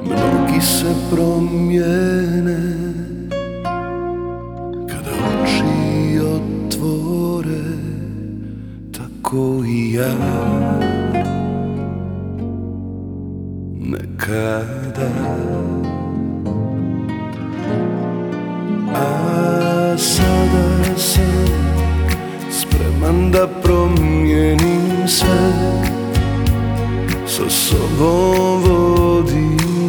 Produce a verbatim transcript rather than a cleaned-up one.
Mnogi se promijene kada oči otvore, tako i ja nekada. A sada sam spreman da promijenim sve, sa sobom